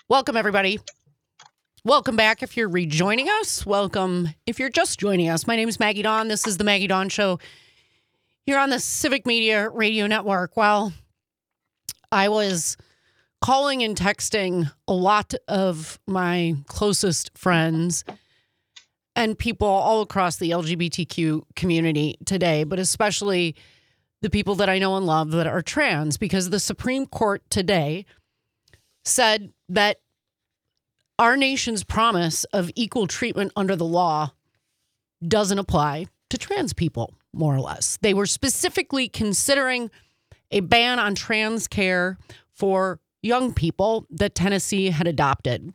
Welcome, everybody. Welcome back if you're rejoining us. Welcome if you're just joining us. My name is Maggie Dawn. This is the Maggie Dawn Show here on the Civic Media Radio Network. Well, I was calling and texting a lot of my closest friends and people all across the LGBTQ community today, but especially the people that I know and love that are trans, because the Supreme Court today said that our nation's promise of equal treatment under the law doesn't apply to trans people, more or less. They were specifically considering a ban on trans care for young people that Tennessee had adopted.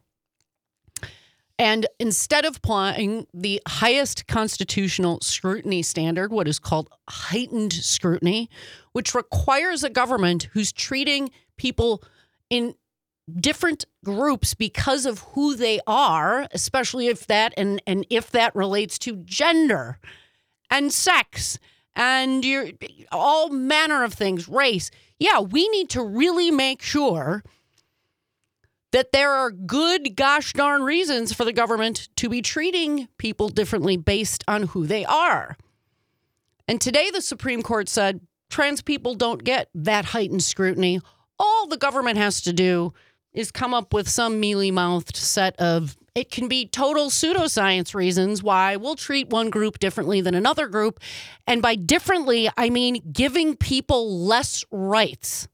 And instead of applying the highest constitutional scrutiny standard, what is called heightened scrutiny, which requires a government who's treating people in different groups because of who they are, especially if that and if that relates to gender and sex and all manner of things, race. Yeah, we need to really make sure that there are good gosh darn reasons for the government to be treating people differently based on who they are. And today the Supreme Court said trans people don't get that heightened scrutiny. All the government has to do is come up with some mealy-mouthed set of, it can be total pseudoscience reasons why we'll treat one group differently than another group. And by differently, I mean giving people less rights.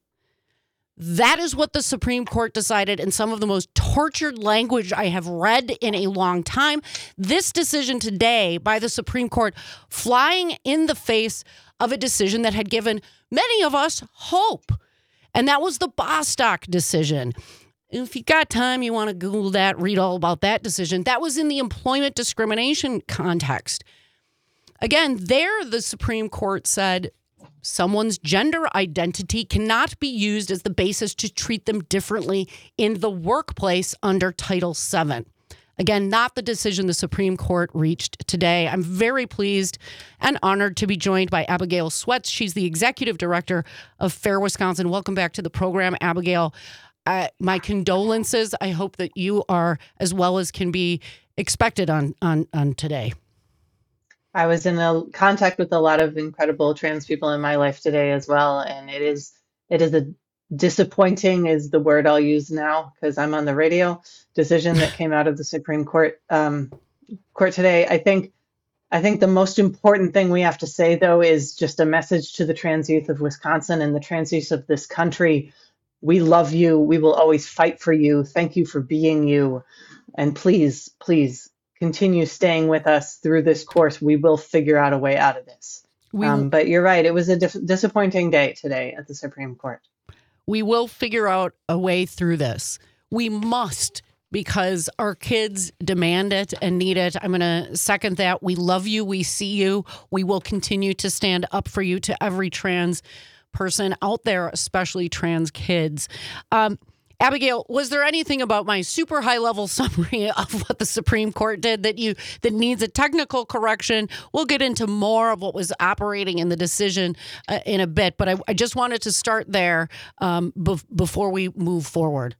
That is what the Supreme Court decided in some of the most tortured language I have read in a long time. This decision today by the Supreme Court flying in the face of a decision that had given many of us hope. And that was the Bostock decision. If you got time, you want to Google that, read all about that decision. That was in the employment discrimination context. Again, there the Supreme Court said someone's gender identity cannot be used as the basis to treat them differently in the workplace under Title VII. Again, not the decision the Supreme Court reached today. I'm very pleased and honored to be joined by Abigail Sweats. She's the executive director of FAIR Wisconsin. Welcome back to the program, Abigail. My condolences. I hope that you are as well as can be expected on today. I was in contact with a lot of incredible trans people in my life today as well, and it is a disappointing is the word I'll use now because I'm on the radio decision that came out of the Supreme Court today. I think the most important thing we have to say though is just a message to the trans youth of Wisconsin and the trans youth of this country. We love you. We will always fight for you. Thank you for being you. And please, please continue staying with us through this course. We will figure out a way out of this. But you're right. It was a disappointing day today at the Supreme Court. We will figure out a way through this. We must, because our kids demand it and need it. I'm going to second that. We love you. We see you. We will continue to stand up for you to every trans person out there, especially trans kids. Abigail, was there anything about my super high level summary of what the Supreme Court did that needs a technical correction? We'll get into more of what was operating in the decision in a bit, but I just wanted to start there before we move forward.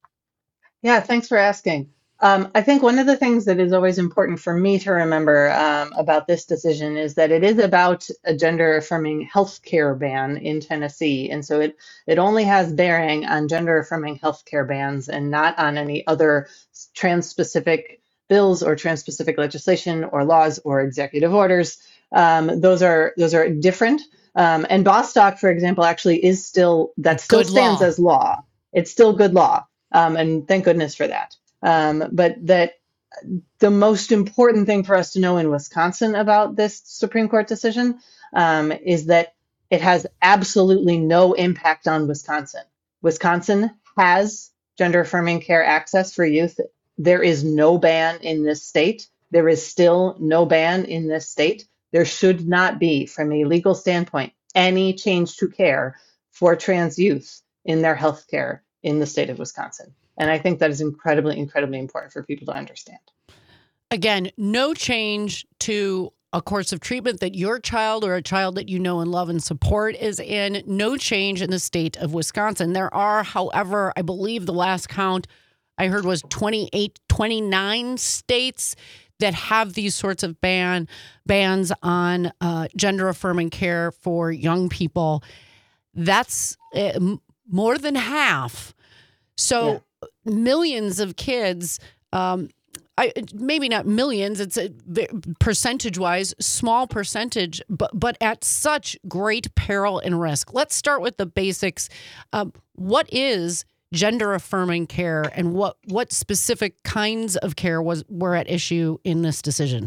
Yeah, thanks for asking. I think one of the things that is always important for me to remember about this decision is that it is about a gender-affirming healthcare ban in Tennessee. And so it only has bearing on gender-affirming healthcare bans and not on any other trans-specific bills or trans-specific legislation or laws or executive orders. Those are different. And Bostock, for example, actually is still stands as law. It's still good law. And thank goodness for that. But that the most important thing for us to know in Wisconsin about this Supreme Court decision is that it has absolutely no impact on Wisconsin. Wisconsin has gender-affirming care access for youth. There is no ban in this state. There is still no ban in this state. There should not be, from a legal standpoint, any change to care for trans youth in their health care in the state of Wisconsin. And I think that is incredibly, incredibly important for people to understand. Again, no change to a course of treatment that your child or a child that you know and love and support is in. No change in the state of Wisconsin. There are, however, I believe the last count, I heard was 28, 29 states that have these sorts of bans on gender affirming care for young people. That's more than half. So millions of kids, maybe not millions, it's percentage-wise, small percentage, but at such great peril and risk. Let's start with the basics. What is gender-affirming care, and what specific kinds of care were at issue in this decision?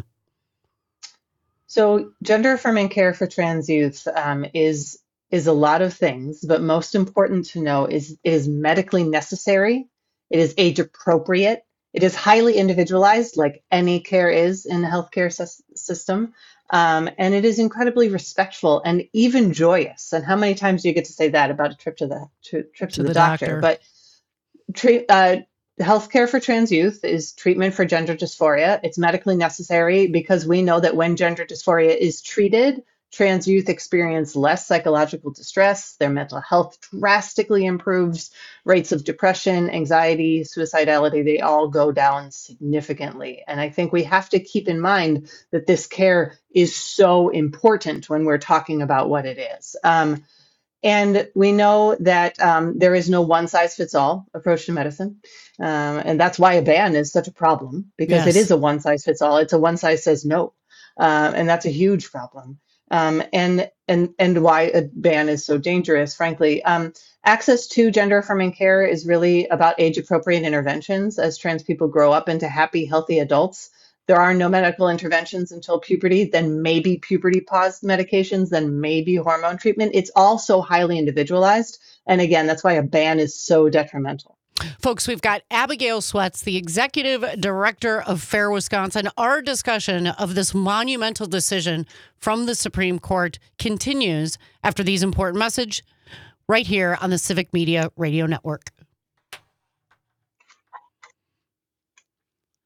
So gender-affirming care for trans youth is a lot of things, but most important to know is it is medically necessary, it is age appropriate, it is highly individualized, like any care is in the healthcare system, and it is incredibly respectful and even joyous. And how many times do you get to say that about a trip to the doctor? But healthcare for trans youth is treatment for gender dysphoria. It's medically necessary because we know that when gender dysphoria is treated, trans youth experience less psychological distress, their mental health drastically improves, rates of depression, anxiety, suicidality, they all go down significantly. And I think we have to keep in mind that this care is so important when we're talking about what it is. And we know that there is no one-size-fits-all approach to medicine. And that's why a ban is such a problem, because it is a one-size-fits-all. It's a one-size-says-no. And that's a huge problem. And why a ban is so dangerous, frankly. Access to gender-affirming care is really about age-appropriate interventions as trans people grow up into happy, healthy adults. There are no medical interventions until puberty, then maybe puberty pause medications, then maybe hormone treatment. It's all so highly individualized. And again, that's why a ban is so detrimental. Folks, we've got Abigail Sweats, the executive director of FAIR Wisconsin. Our discussion of this monumental decision from the Supreme Court continues after these important messages right here on the Civic Media Radio Network.